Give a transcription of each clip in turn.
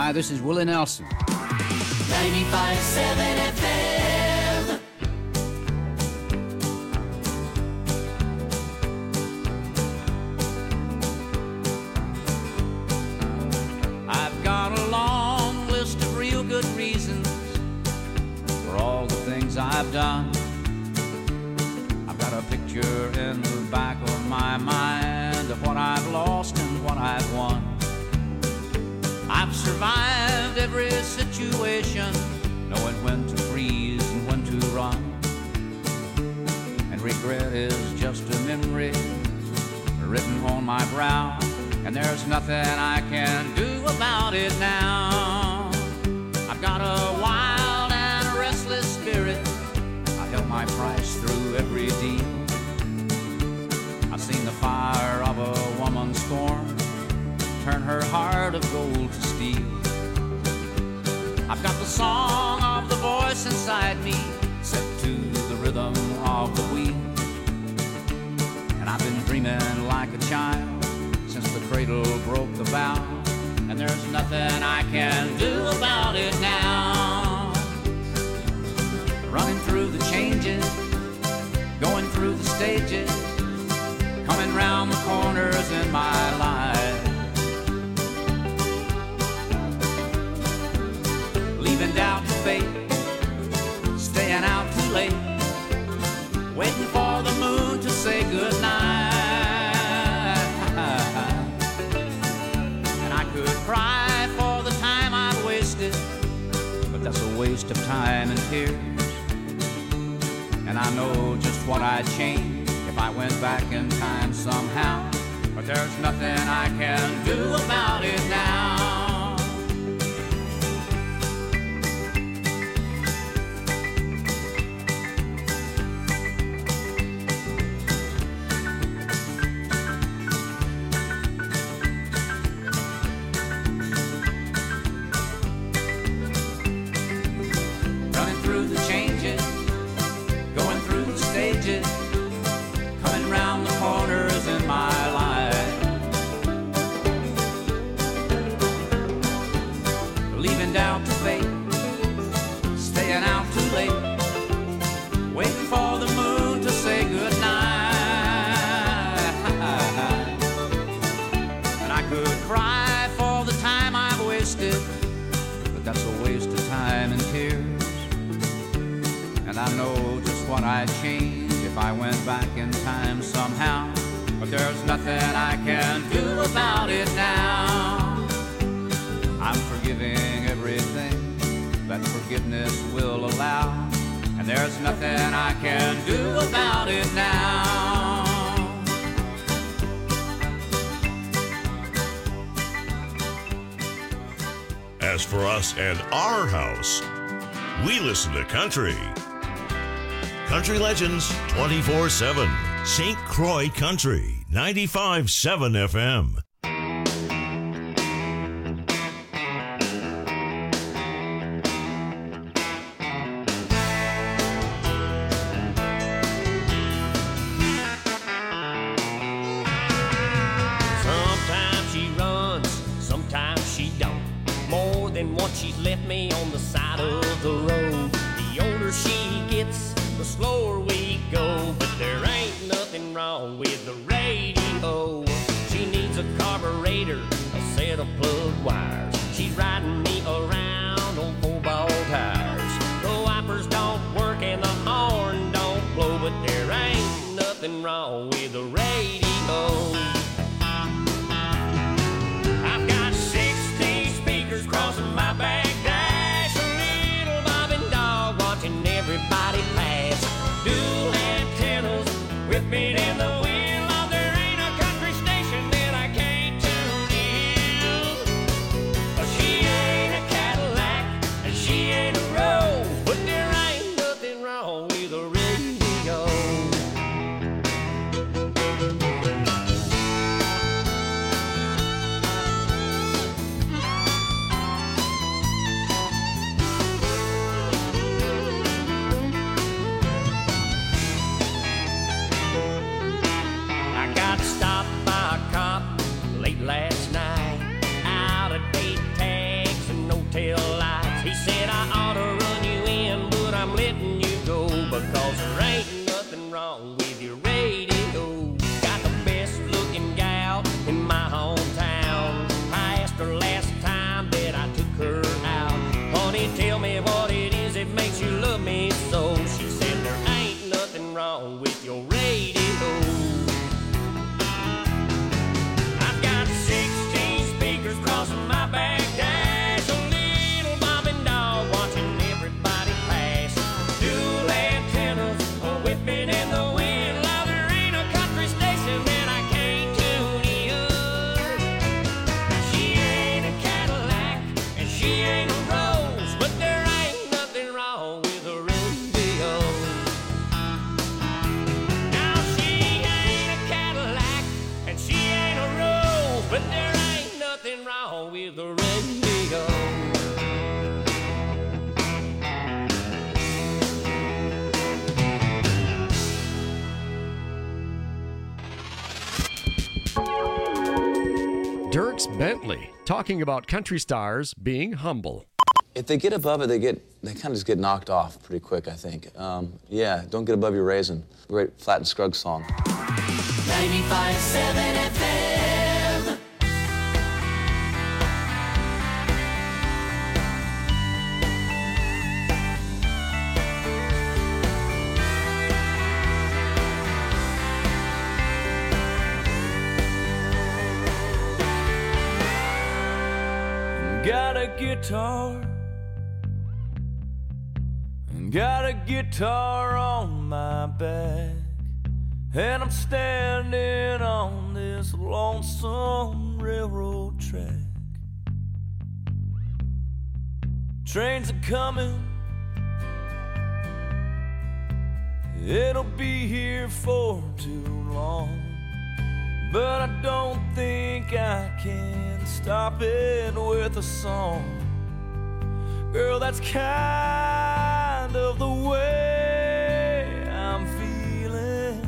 Hi, this is Willie Nelson. 95.7 FM. I've got a long list of real good reasons for all the things I've done. I've got a picture in the back of my mind of what I've lost and what I've won. I've survived every situation, knowing when to freeze and when to run. And regret is just a memory written on my brow, and there's nothing I can do about it now. I've got a wild and a restless spirit. I held my price through every deal. I've seen the fire of a woman scorned turn her heart of gold to steel. I've got the song of the voice inside me set to the rhythm of the wheel. And I've been dreaming like a child since the cradle broke the vow, and there's nothing I can do about it now. Running through the changes, going through the stages, coming round the corners in my life. Leaving doubt to fate, staying out too late, waiting for the moon to say goodnight. And I could cry for the time I've wasted, but that's a waste of time and tears. And I know just what I'd change if I went back in time somehow, but there's nothing I can do about it now. Coming round the corners in my life, leaving doubt to fate, staying out too late, waiting for the moon to say goodnight. And I could cry for the time I've wasted, but that's a waste of time and tears. And I know just what I'd change if I went back in time somehow, but there's nothing I can do about it now. I'm forgiving everything that forgiveness will allow, and there's nothing I can do about it now. As for us and our house, we listen to country. Country Legends 24/7. St. Croix Country 95.7 FM. Sometimes she runs, sometimes she don't. More than once she's left me on the side of the road. The older she gets, the slower we go, but there ain't nothing wrong with the radio. She needs a carburetor, a set of plug wires. She's riding me around on 4-ball tires. The wipers don't work and the horn don't blow, but there ain't nothing wrong with the radio. I've got 60 speakers crossing my back dash, a little bobbing dog watching everybody pass. Dual antennas whipping in the wind, Lord, there ain't but there ain't nothing wrong with the radio. Dierks Bentley, talking about country stars being humble. If they get above it, they kind of just get knocked off pretty quick, I think. Yeah, don't get above your raisin. Great Flat and Scruggs song. 95.7 FM. Got a guitar on my back, and I'm standing on this lonesome railroad track. Trains are coming, it'll be here for too long, but I don't think I can stop it with a song. Girl, that's kind of the way I'm feeling.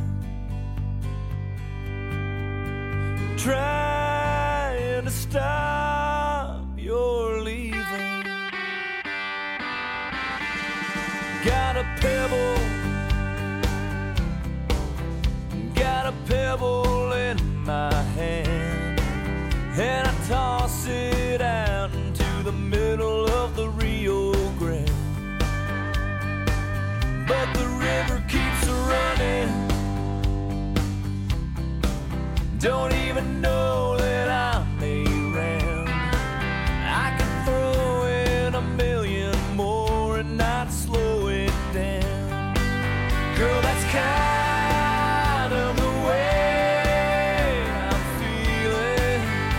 Trying to stop your leaving. Got a pebble in my hand, and I toss it out into the middle of the Rio Grande. But the river keeps running, don't even know that I may ran. I could throw in 1,000,000 more and not slow it down. Girl, that's kind of the way I'm feeling.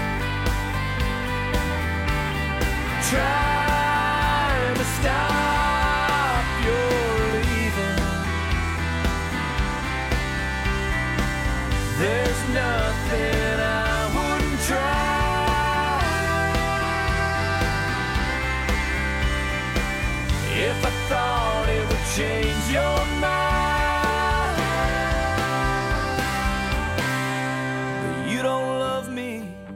Trying to stop your leaving. There's nothing I wouldn't try if I thought it would change your mind. But you don't love me.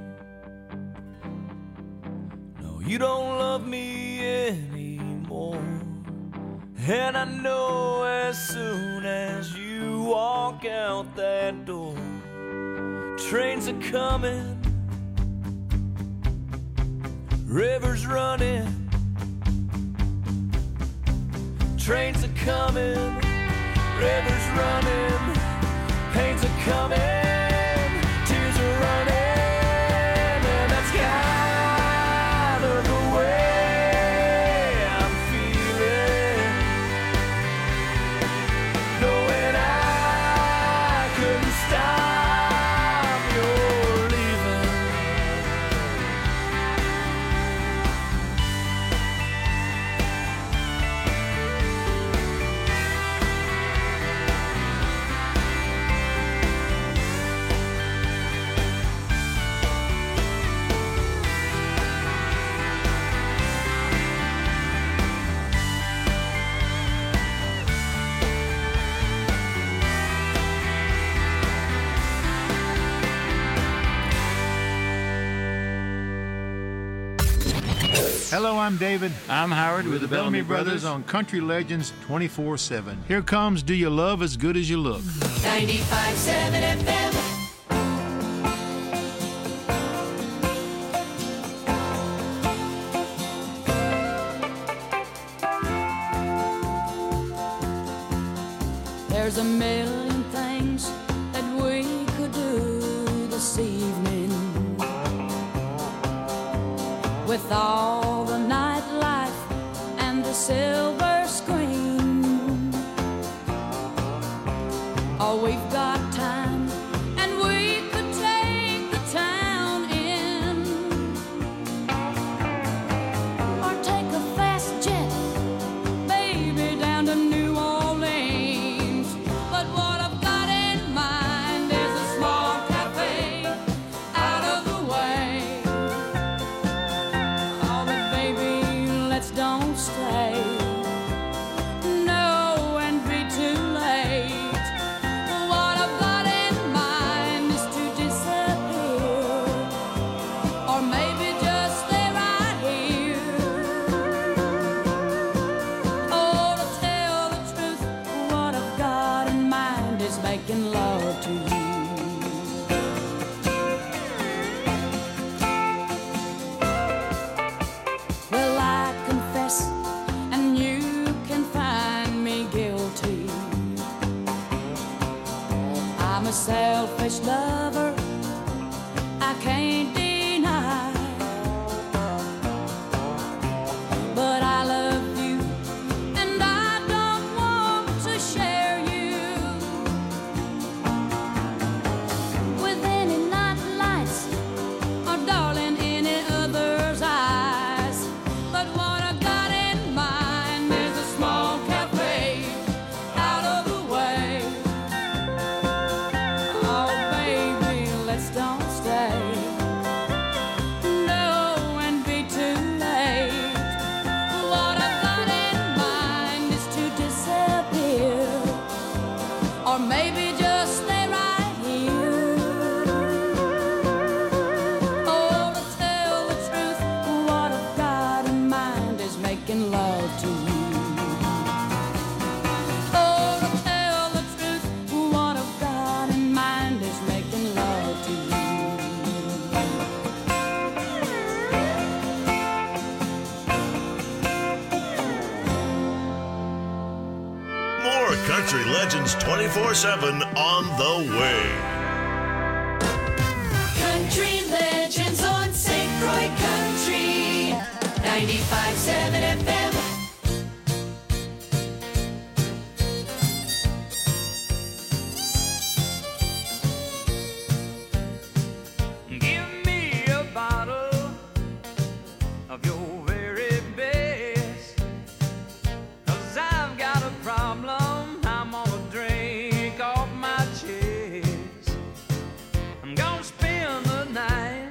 No, you don't love me anymore. And I know as soon as you walk out that door, trains are coming, rivers running. Trains are coming, rivers running, pains are coming, tears are running, and that's kind of the way I'm feeling. Knowing I couldn't stop your leaving. Hello, I'm David. I'm Howard with the Bellamy Brothers on Country Legends 24/7. Here comes Do You Love As Good As You Look? 95.7 FM. There's a million things that we could do this evening with all the nightlife and the silver screen. Oh, we've got time and we could take the town in, or take a fast jet, baby, down to New Orleans. But what I've got in mind is a small cafe out of the way. mistake. No, and be too late. What I've got in mind is to disappear, or maybe just stay right here. Oh, to tell the truth, what I've got in mind is making love to you. Oh, to tell the truth, what I've got in mind is making love to you. More Country Legends 24/7 on the way. Country Legends on St. Croix Country 95.7 FM. Give me a bottle of your very best, 'cause I've got a problem I'm gonna drink off my chest. I'm gonna spend the night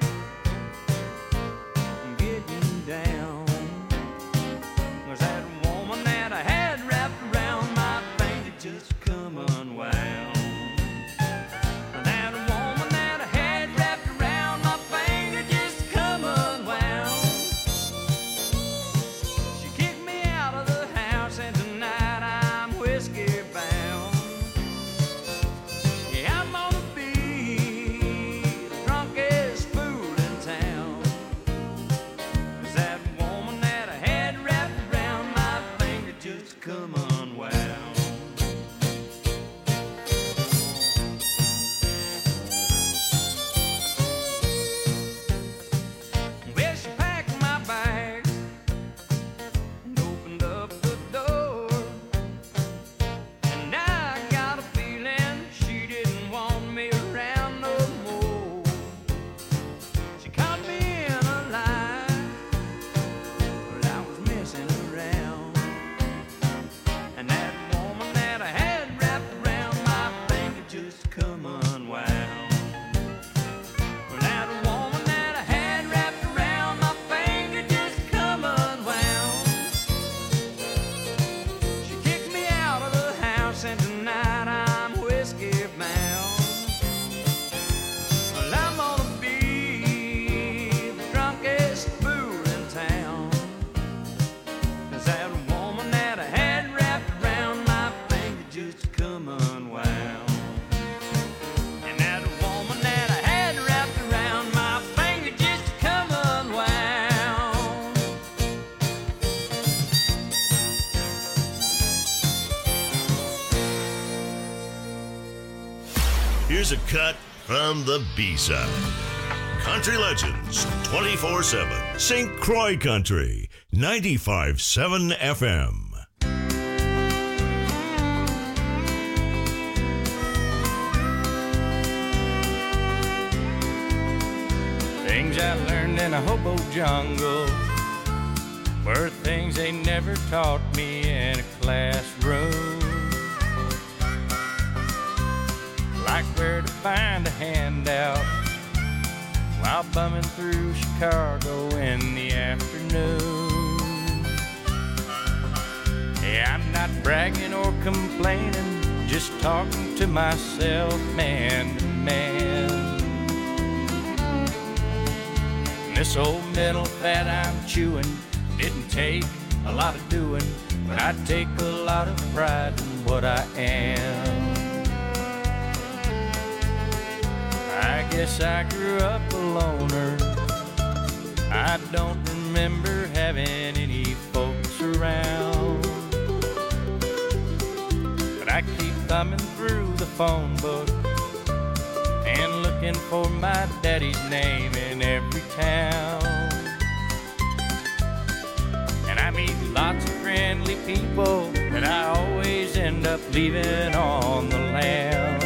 getting down, 'cause that woman that I had wrapped around my finger just come unwound. That woman that I had wrapped around my finger just come unwound. She kicked me out of the house, and tonight I'm whiskey bound. Yeah, I'm gonna be the drunkest fool in town, 'cause that woman that I had wrapped around my finger just come unwound. Well, she packed my bags and opened up the door, and I got a feeling she didn't want me around no more. She caught me in a lie, but I was messing around, and that woman that I had wrapped around my finger just come unwound. Well, that woman that I had wrapped around my finger just come unwound. She kicked me out of the house, and tonight I'm whiskey bound. Well, I'm gonna be the drunkest fool in town, 'cause that woman that I had wrapped around my finger just come unwound. And that woman that I had wrapped around my finger just come unwound. Here's a cut from the B-side. Country Legends 24/7. St. Croix Country 95.7 FM. Things I learned in a hobo jungle were things they never taught me in a classroom. Like where to find a handout while bumming through Chicago in the afternoon. Hey, I'm not bragging or complaining, just talking to myself man to man. This old metal that I'm chewing didn't take a lot of doing, but I take a lot of pride in what I am. I guess I grew up a loner. I don't remember having any folks around, but I keep thumbing through the phone book and looking for my daddy's name in every town. And I meet lots of friendly people that I always end up leaving on the land.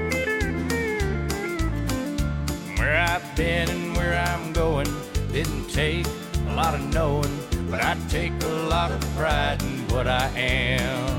Where I've been and where I'm going didn't take a lot of knowing, but I take a lot of pride in what I am.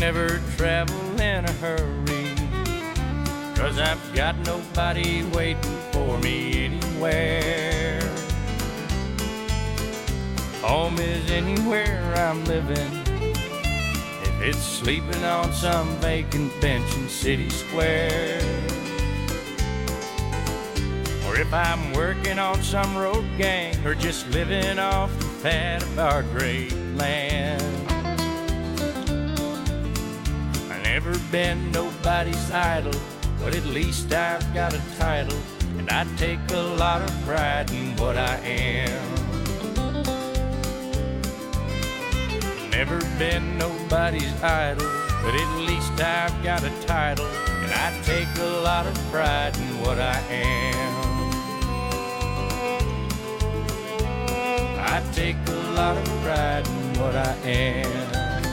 never travel in a hurry, 'cause I've got nobody waiting for me anywhere. Home is anywhere I'm living, if it's sleeping on some vacant bench in City Square, or if I'm working on some road gang, or just living off the fat of our great land. I've never been nobody's idol, but at least I've got a title, and I take a lot of pride in what I am. Never been nobody's idol, but at least I've got a title, and I take a lot of pride in what I am. I take a lot of pride in what I am.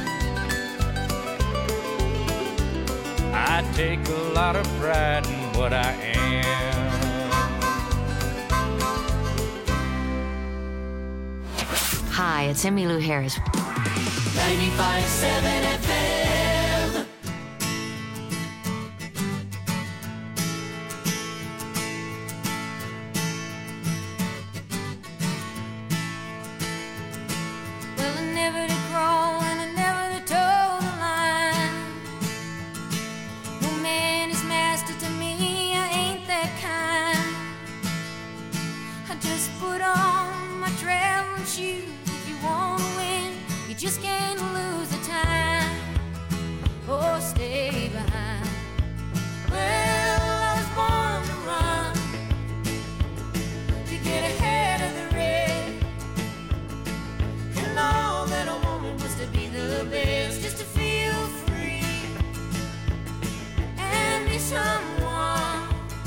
I take a lot of pride in what I am. Hi, it's Emmylou Harris. 95.7 FM. Well, I never did crawl and I never did toe the line. No man is master to me, I ain't that kind. I just put on my traveling shoes. If you wanna win, you just can't lose the time or stay behind. Well, I was born to run, to get ahead of the race. And all that I wanted was to be the best, just to feel free and be someone.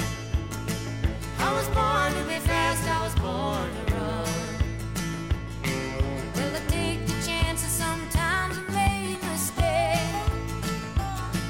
I was born to be fast, I was born to run. Well, I take the chances, sometimes I make mistakes,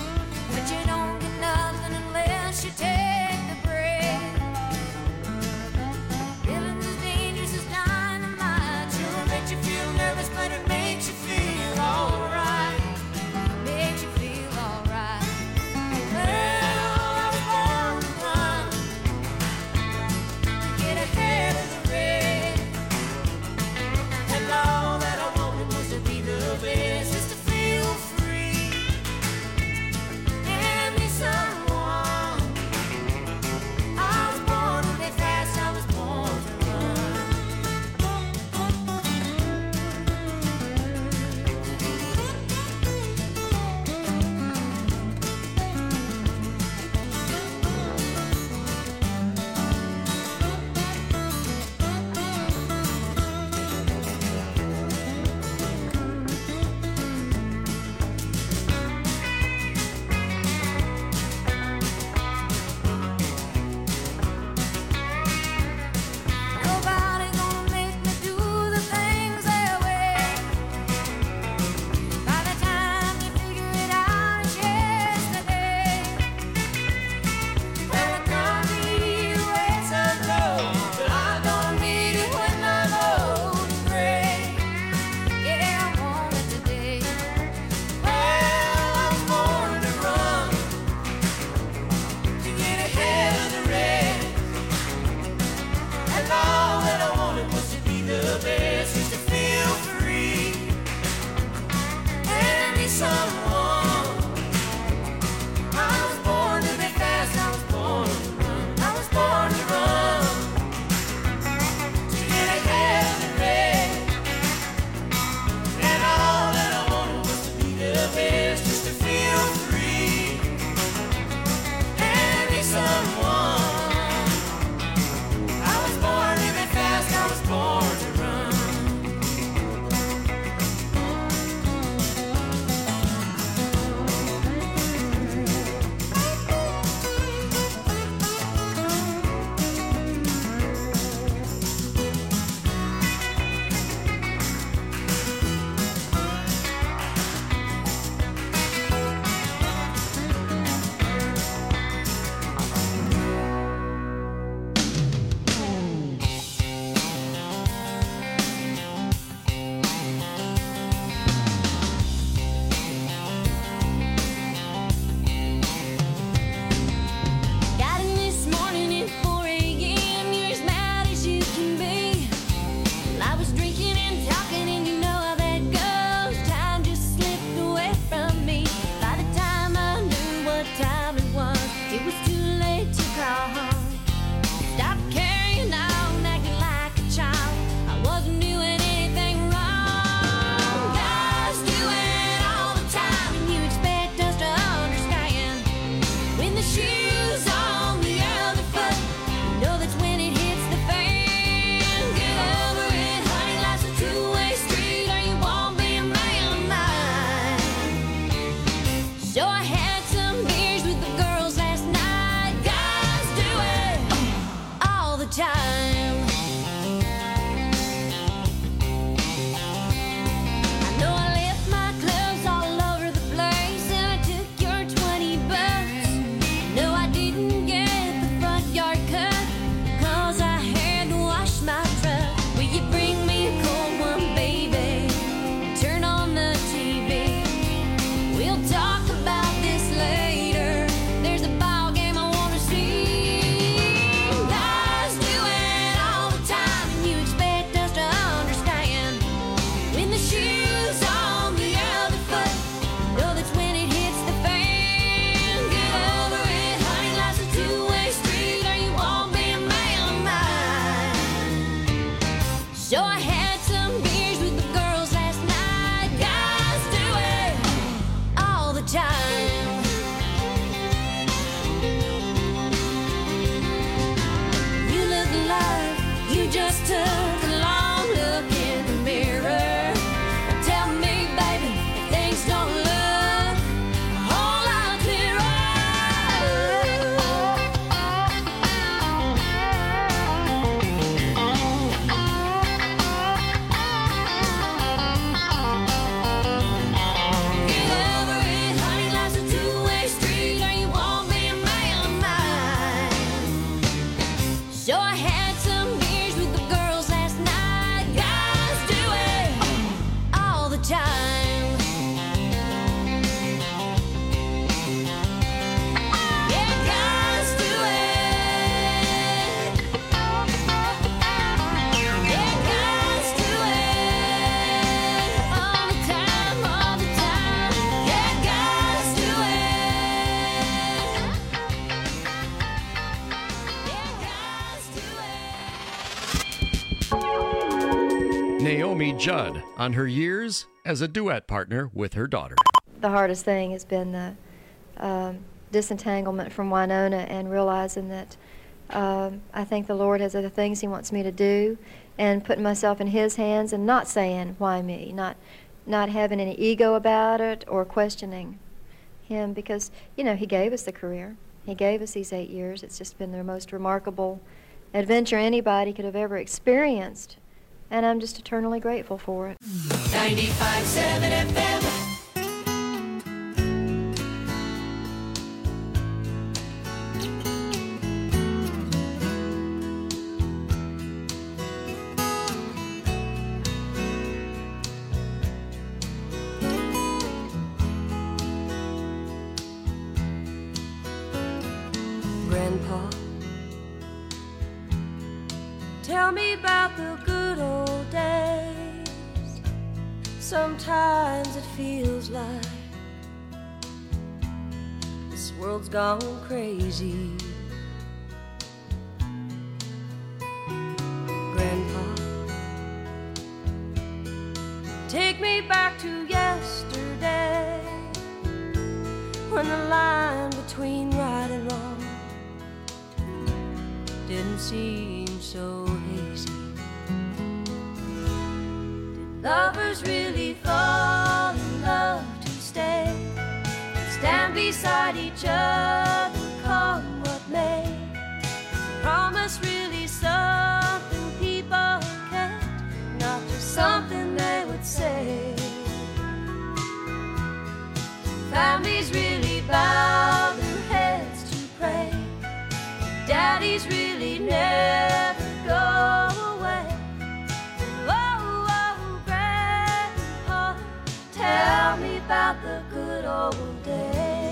So I had some beers with the girls last night. Guys do it all the time. Yeah, guys do it. Yeah, guys do it all the time, all the time. Yeah, guys do Naomi Judd on her years as a duet partner with her daughter. The hardest thing has been the disentanglement from Winona and realizing that I think the Lord has other things He wants me to do, and putting myself in His hands and not saying, why me? Not having any ego about it or questioning Him, because, you know, He gave us the career. He gave us these 8 years. It's just been the most remarkable adventure anybody could have ever experienced. And I'm just eternally grateful for it. 95.7 FM. Grandpa, tell me about the good old days. Sometimes it feels like this world's gone crazy. Grandpa, take me back to yesterday, when the line between right and wrong didn't seem so hazy. Did lovers really fall in love to stay and stand beside each other, come what may? Is promise really something people kept, not just something they would say? Families really bow their heads to pray. Daddies really never go away. Oh, oh, Grandpa, tell me about the good old days.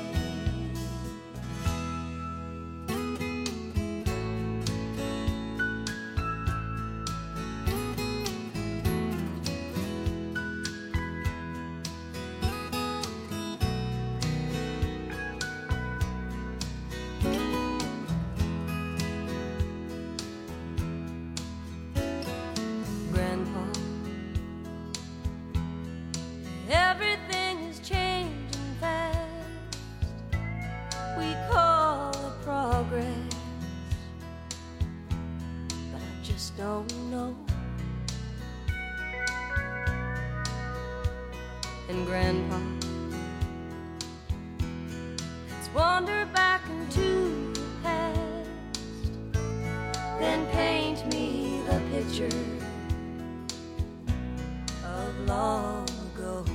Grandpa, everything is changing fast. We call it progress, but I just don't know. And Grandpa, let's wander back into the past, then paint me the picture of long ago.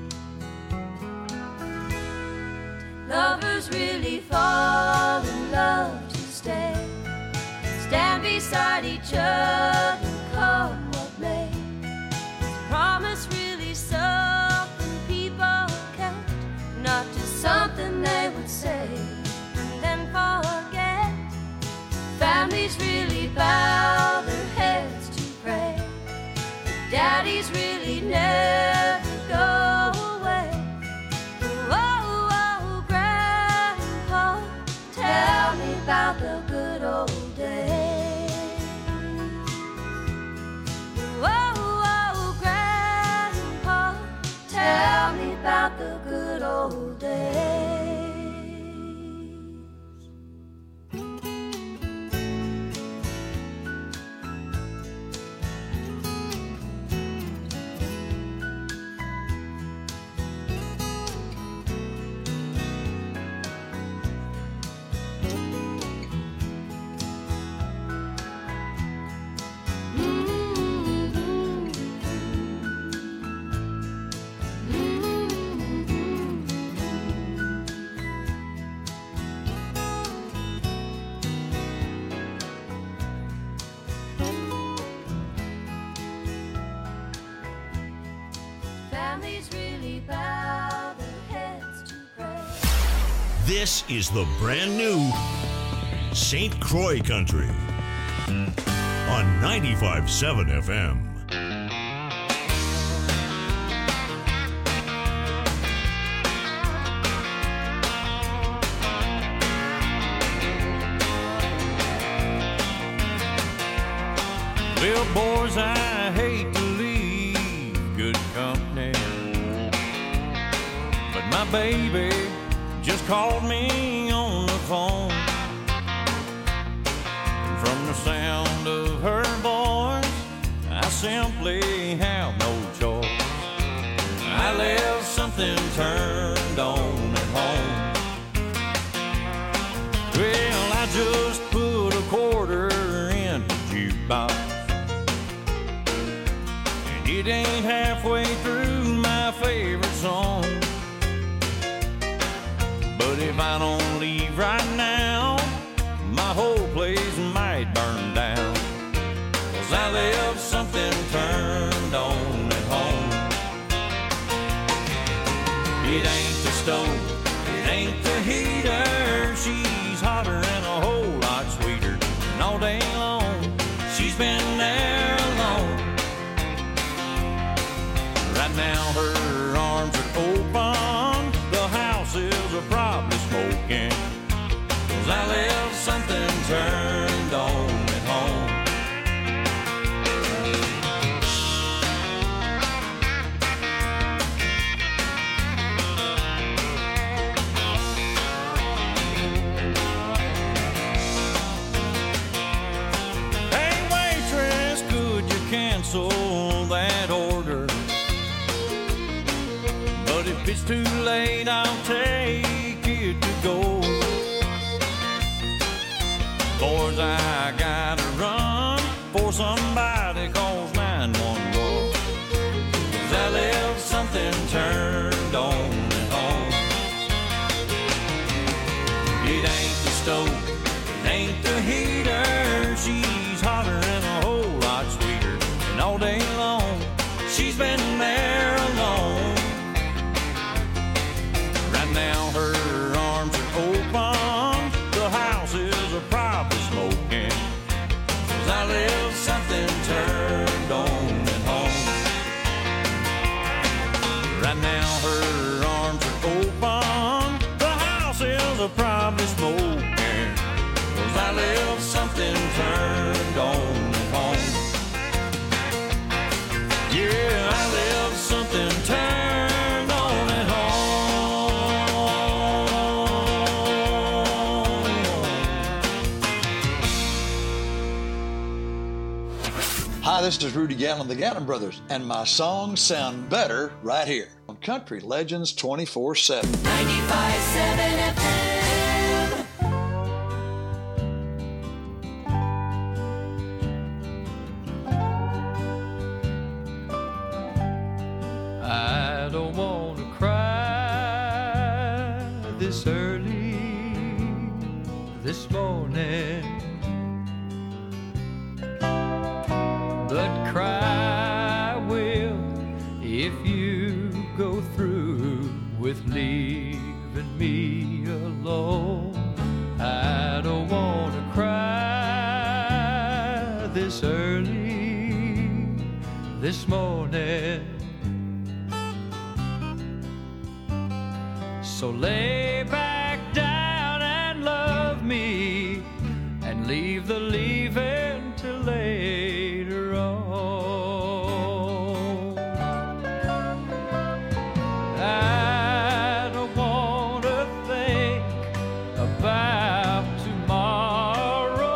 Did lovers really fall in love to stay, stand beside each other, come what may? Is promise really something people kept, not just something they would say and then forget? Families really bow their heads to pray. Daddies really never go away. Oh, oh, Grandpa, tell me about the good old days. This is the brand new St. Croix Country on 95.7 FM. Well, boys, I hate to leave good company, but my baby just called me on the phone. And from the sound of her voice, I simply have no choice. I left something turned on at home. Well, I just put a quarter in the jukebox, and it ain't halfway through my favorite song. But if I don't leave right now, my whole place might burn down. 'Cause I left something turned on at home. It ain't the stove, it ain't the heater. She's hotter and a whole lot sweeter. And all day long, she's been there alone. Right now her arms are open, the house is probably smoking, 'cause I left something turned on at home. Hey waitress, could you cancel that order? But if it's too late, I'll take it to go. Boys, I gotta run for somebody calls 911. 'Cause I left something turned on at home. It ain't the stove, it ain't the heater. She's hotter and a whole lot sweeter. And all day long, she's been there alone. Right now her arms are open, the house is probably smoking, 'cause I left something turned on at home. Right now her arms are open, the house is probably smoking, 'cause I left something turned on at home. Yeah, I left something turned on at home. Hi, this is Rudy Gallon, the Gallon Brothers, and my songs sound better right here on Country Legends 24/7. 95.7 FM. I don't want to cry this early this morning, but cry will if you go through with leaving me alone. I don't want to cry this early this morning, so lay back down and love me and leave the leaving till later on. I don't want to think about tomorrow.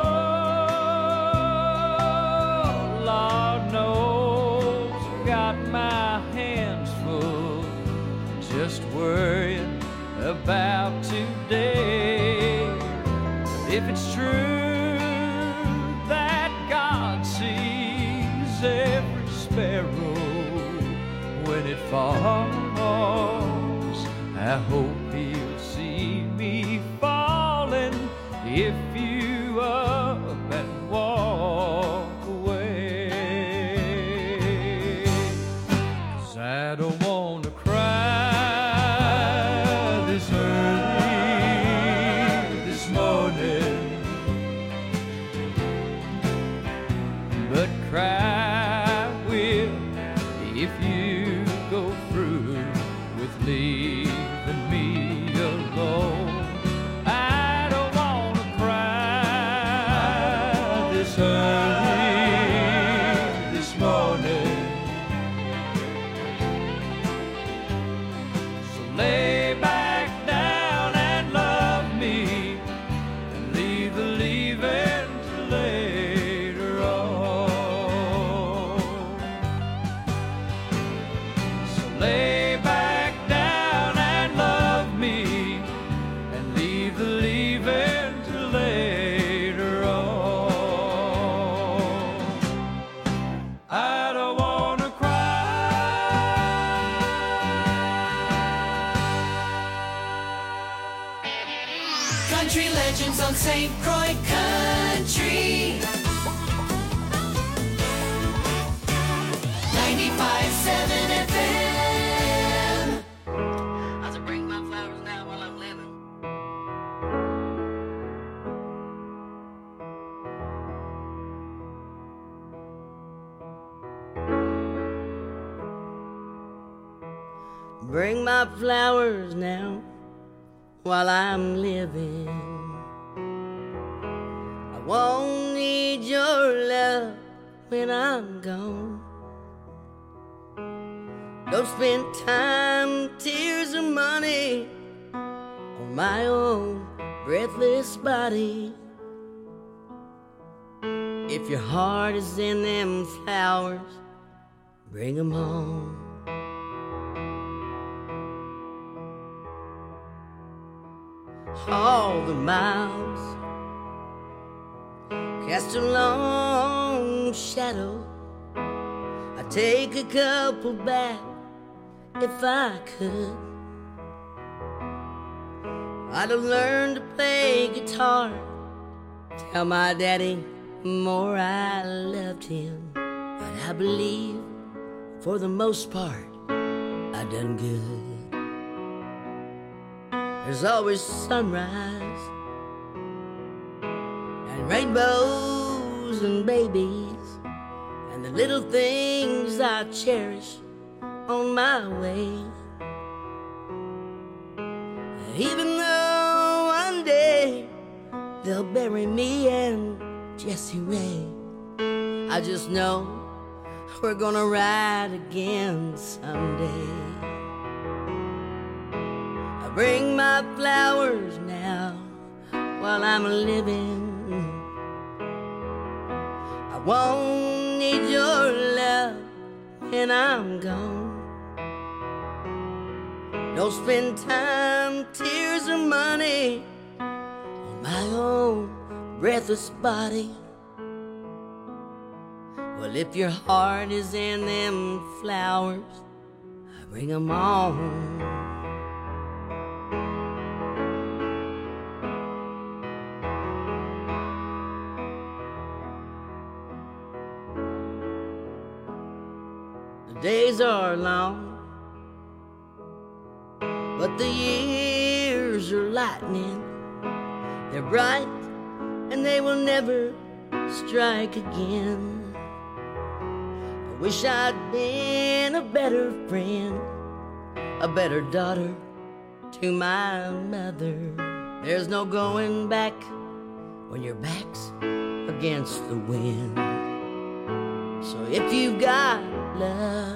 Lord knows I've got my hands full just worrying about today. But if it's true that God sees every sparrow when it falls, I hope he'll see me falling if you up and walk away. 'Cause I don't want to cry this early but cry will if you go through with leaving me alone. I don't want to cry this early this morning, so lay back down and love me and leave the leaving till later on. So lay back down and love me and leave the leaving till later on. I don't want to Country Legends on St. Croix Country 95.7 FM. I should bring my flowers now while I'm living. Bring my flowers now while I'm living. I won't need your love when I'm gone. Don't spend time, tears, or money on my own breathless body. If your heart is in them flowers, bring them home. All the miles cast a long shadow. I'd take a couple back if I could. I'd have learned to play guitar, tell my daddy more I loved him. But I believe for the most part I done good. There's always sunrise and rainbows and babies and the little things I cherish on my way. And even though one day they'll bury me and Jessie Ray, I just know we're gonna ride again someday. Bring my flowers now while I'm living. I won't need your love when I'm gone. Don't spend time, tears, or money on my own breathless body. Well, if your heart is in them flowers, I bring them on. Days are long, but the years are lightning. They're bright and they will never strike again. I wish I'd been a better friend, a better daughter to my mother. There's no going back when your back's against the wind. So if you've got love,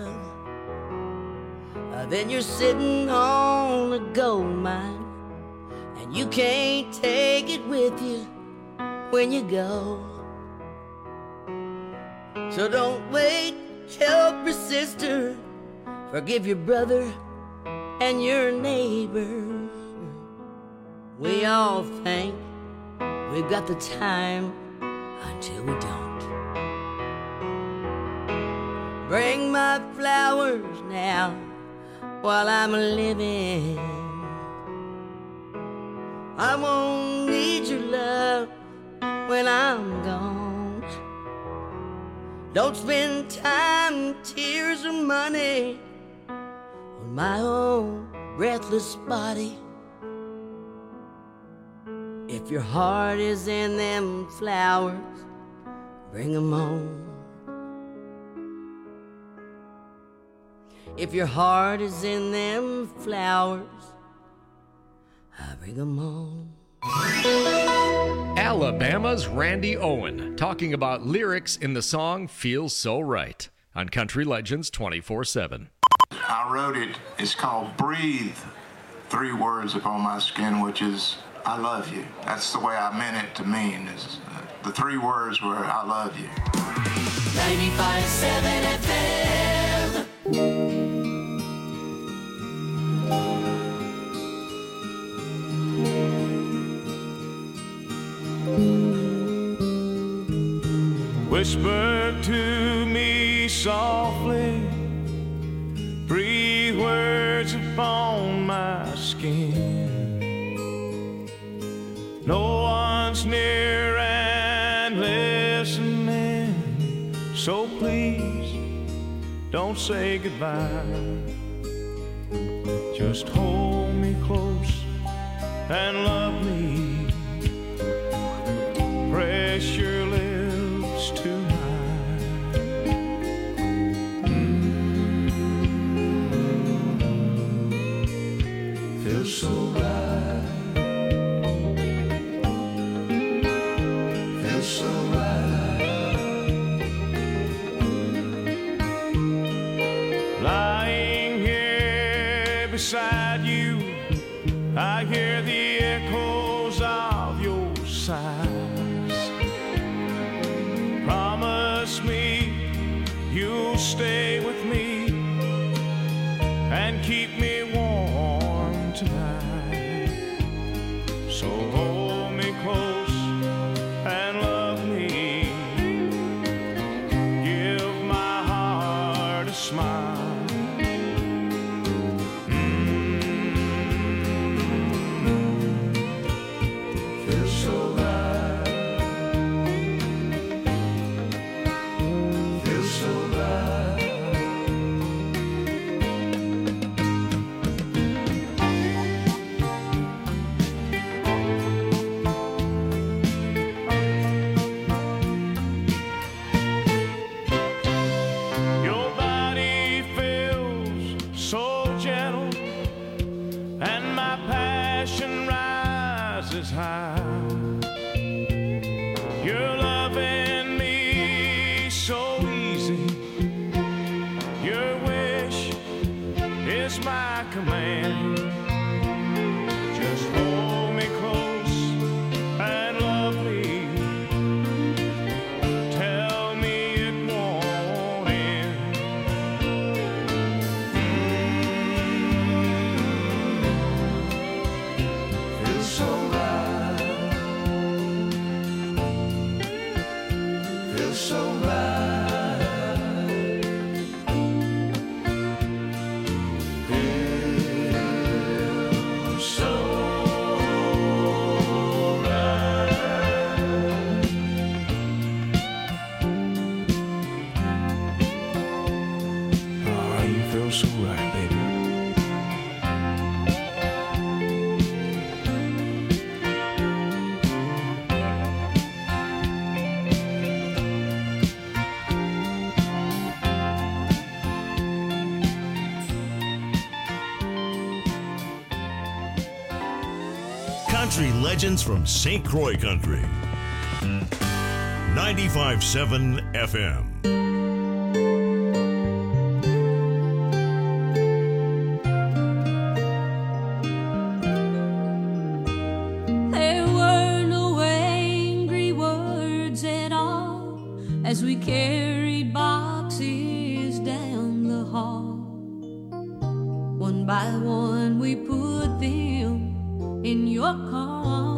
then you're sitting on a gold mine, and you can't take it with you when you go. So don't wait, help your sister, forgive your brother and your neighbor. We all think we've got the time until we don't. Bring my flowers now while I'm living. I won't need your love when I'm gone. Don't spend time, tears, or money on my own breathless body. If your heart is in them flowers, bring them on. If your heart is in them flowers, I bring them home. Alabama's Randy Owen talking about lyrics in the song Feels So Right on Country Legends 24/7. I wrote it. It's called Breathe. 3 words upon my skin, which is I love you. That's the way I meant it to mean. The 3 words were I love you. 95.7 FM. Whisper to me softly, breathe words upon my skin. No one's near and listening, so please don't say goodbye. Just hold me close and love me. Press your lips to mine. Feels so right. Feels so right. Lying here beside you, I hear the echoes of your sighs. Promise me you'll stay with me and keep me warm tonight. So hold me close and love me. Give my heart a smile. Feels so right. Feels so right. Your body feels so gentle, and my passion rises high. You're loving me so easy. Your wish is my command. Just hold me close and love me. Tell me it won't end. Feels so right. Feels so right. Feels so right. Oh, you feel so right, baby. Country legends from St. Croix Country. 95.7 FM. There were no angry words at all as we carried boxes down the hall. One by one we put them in your car.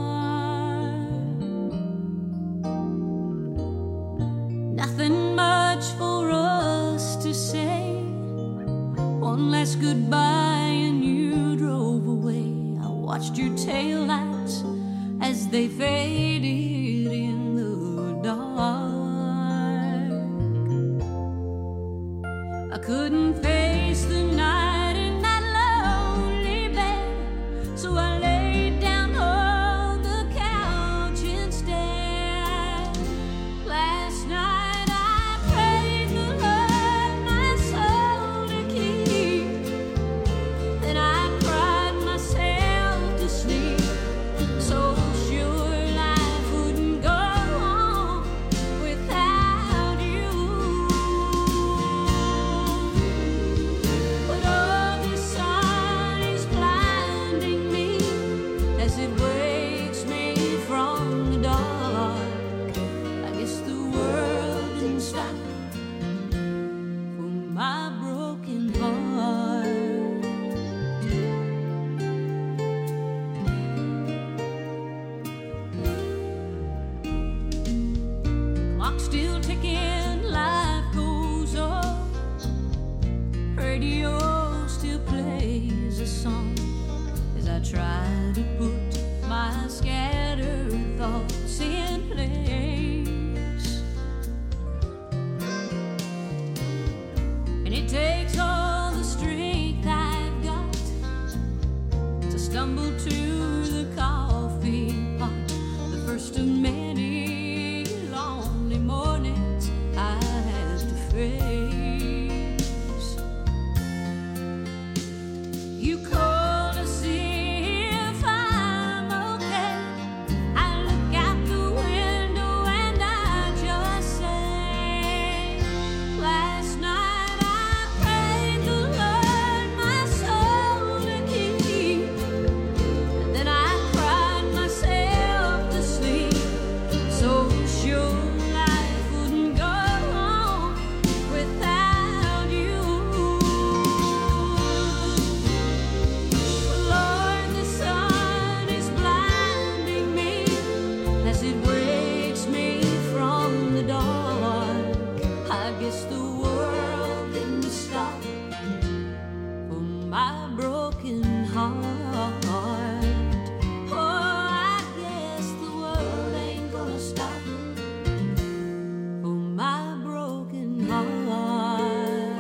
Nothing much for us to say. One last goodbye and you drove away. I watched your taillights as they faded in the dark. I couldn't face the night in that lonely bed, so I laid down on the couch instead. Last night I prayed the Lord my soul to keep. still ticking, life goes on. Radio still plays a song as I try to put my scattered thoughts in place. And it takes all the strength I've got to stumble to the coffee pot, the first of many lonely mornings I have to face. You call to see if I'm okay. I look out the window and I just say, last night I prayed the Lord my soul to keep, and then I cried myself to sleep. So sure life wouldn't go on without you. Lord, the sun is blinding me as it wakes me from the dark. I guess the world didn't stop for my broken heart. Oh, I guess the world ain't gonna stop for my broken heart.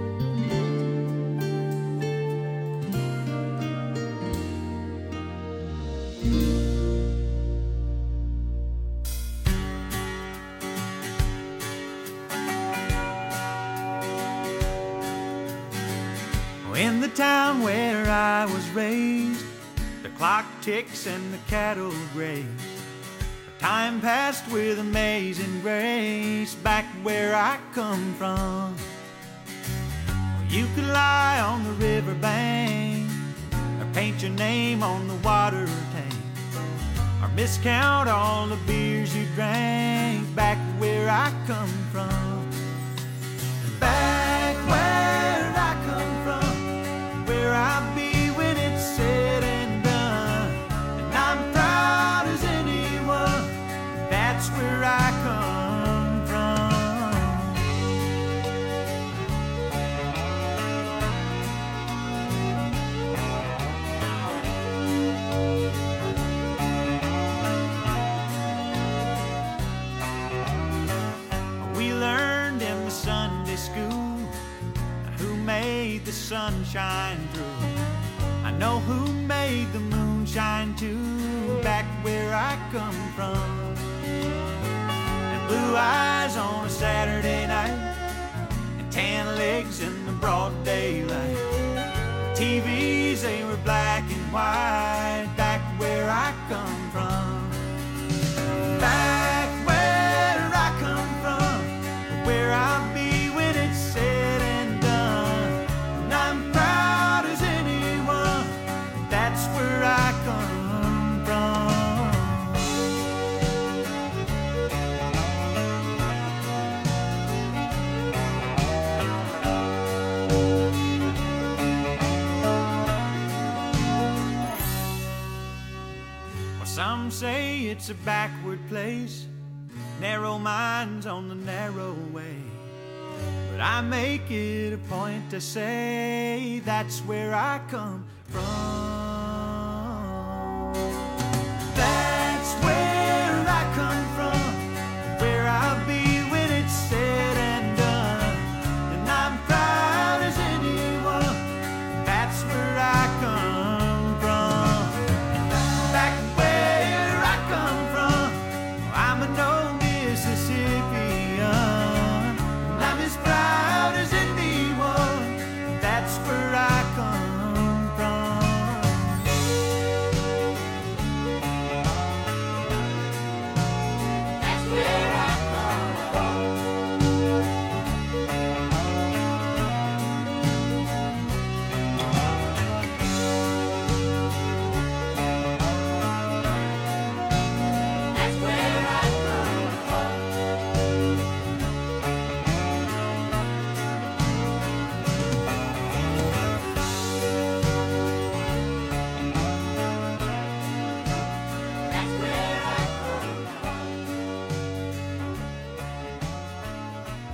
In the town where I was raised, the clock ticks and the cattle graze. Time passed with amazing grace back where I come from. You could lie on the riverbank or paint your name on the water tank, or miscount all the beers you drank back where I come from. Back where I come from, where I'll be when it's said and done. And I'm proud as anyone, that's where I come from. We learned in the Sunday school who made the sun shine through. I know who made the moon shine too, back where I come from. And blue eyes on a Saturday night, and tan legs in the broad daylight. TVs, they were black and white, back where I come from. Back where I come from, where I'll be when it's said and done. And I'm proud as anyone, that's where I come from. Well, some say it's a backward place, narrow minds on the narrow way. But I make it a point to say that's where I come from. That's where I come from, where I'll be when it's said and done. And I'm proud as anyone, that's where I come from. Back where I come from, I'm an old Mississippian. I'm as proud as anyone, that's where I come from.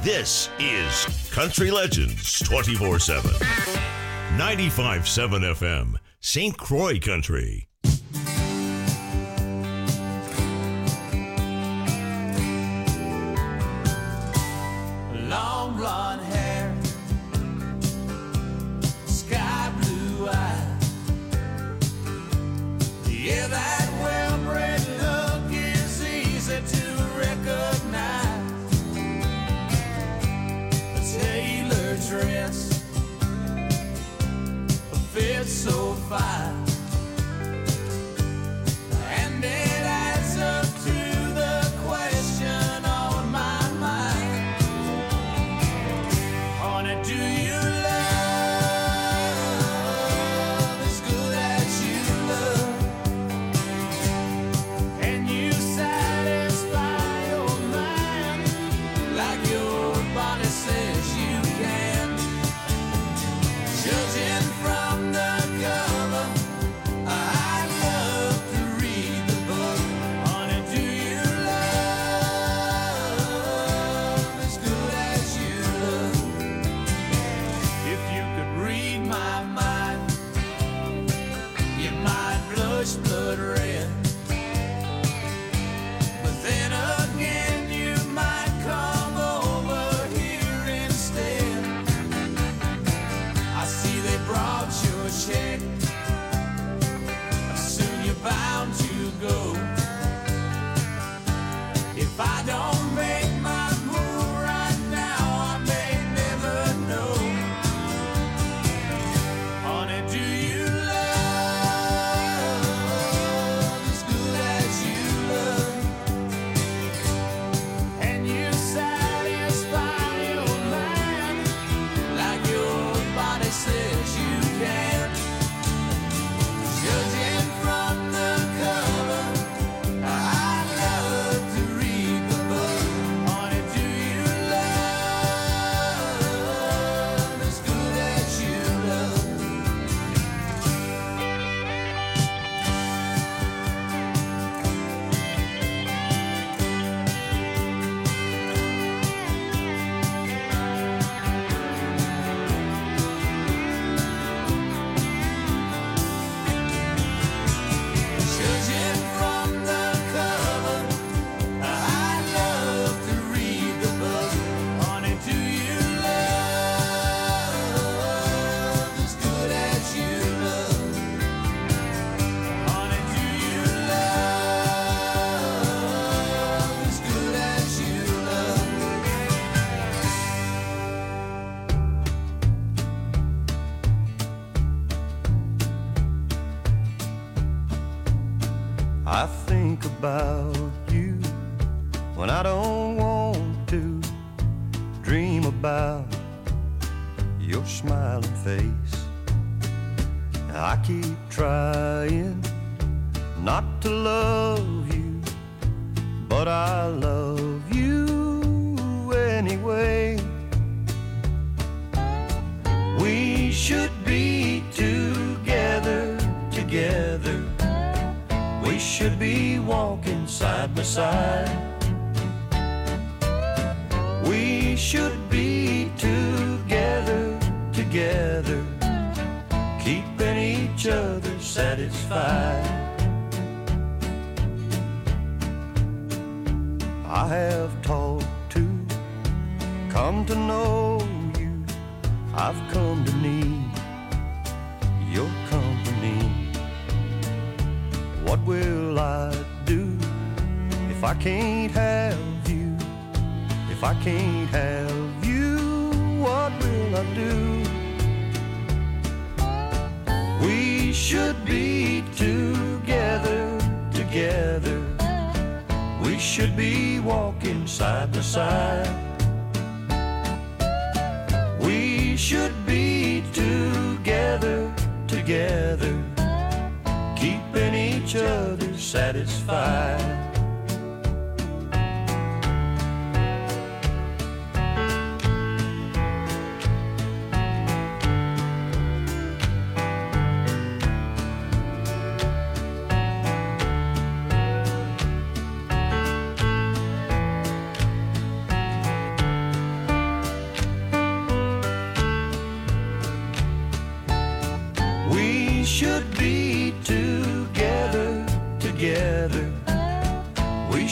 This is Country Legends 24/7. 95.7 FM, St. Croix Country. Long blonde hair, sky blue eyes. Yeah, that well-bred look is easy to recognize. A tailored dress, a fit so fine. And it adds up to the question on my mind. Honey, do you love as good as you love? Can you satisfy your mind like your body says you can? Judging from the cover, I'd love to read the book. Honey, do you love as good as you love? If you could read my mind, you might blush blood red. But then again, you might come over here instead. I see they brought your check. Soon you're bound to go. If I don't make my move right now, I may never know. Honey, do you love as good as you love? Can you satisfy your mind like your body says you can? Judging from the cover, I'd love to read the book. Honey, do you love as good as you love? Judging from the cover, I'd love to read the book. Honey, do you love as good as you love? Honey, do you love as good as you love? I think about you when I don't want to. Dream about your smiling face. I keep trying not to love you, but I love you anyway. We should be together, together. We should be walking side by side. We should be together, together, keeping each other satisfied. I have taught to come to know you. I've come to need your company. What will I do if I can't have you? If I can't have you, what will I do? We should be together, together. We should be walking side by side. We should be together, together, keeping each other satisfied.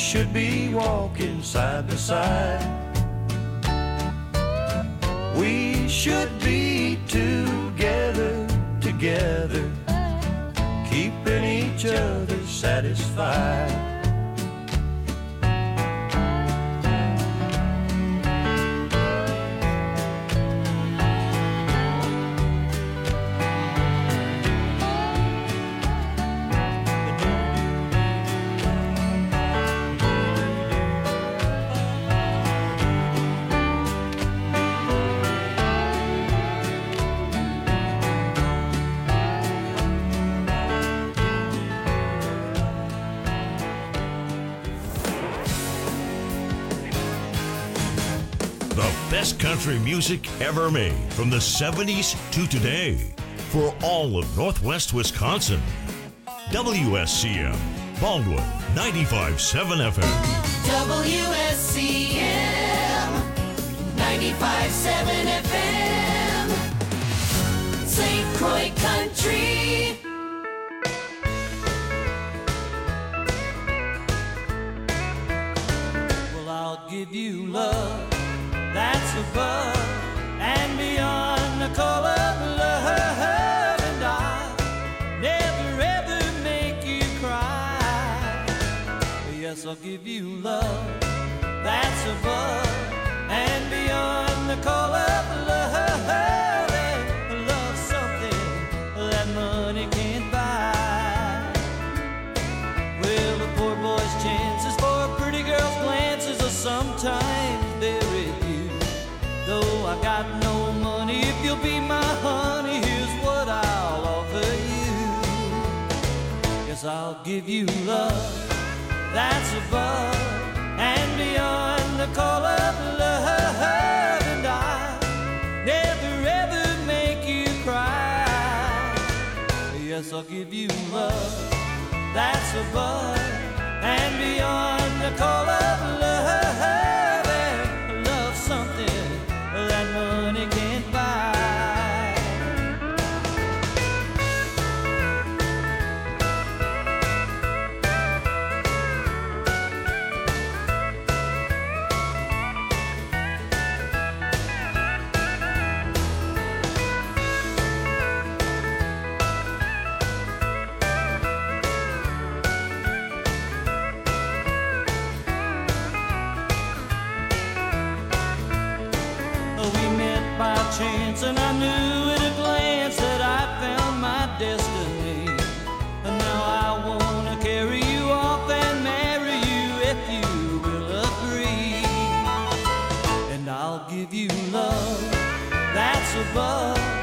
should be walking side by side. We should be together, together, keeping each other satisfied. Best country music ever made from the 70s to today for all of Northwest Wisconsin. WSCM, Baldwin, 95.7 FM. WSCM 95.7 FM, St. Croix Country. Well, I'll give you love that's above and beyond the call of love, and I'll never ever make you cry. Yes, I'll give you love that's above and beyond the call of love, and love something that money can't buy. Well, a poor boy's chances for a pretty girl's glances are sometimes very few. Though I got no money, if you'll be my honey, here's what I'll offer you. Yes, I'll give you love that's above and beyond the call of love, and I'll never ever make you cry. Yes, I'll give you love that's above and beyond the call of love, and love something that money can't buy. By chance, and I knew at a glance that I found my destiny. And now I wanna carry you off and marry you if you will agree. And I'll give you love that's above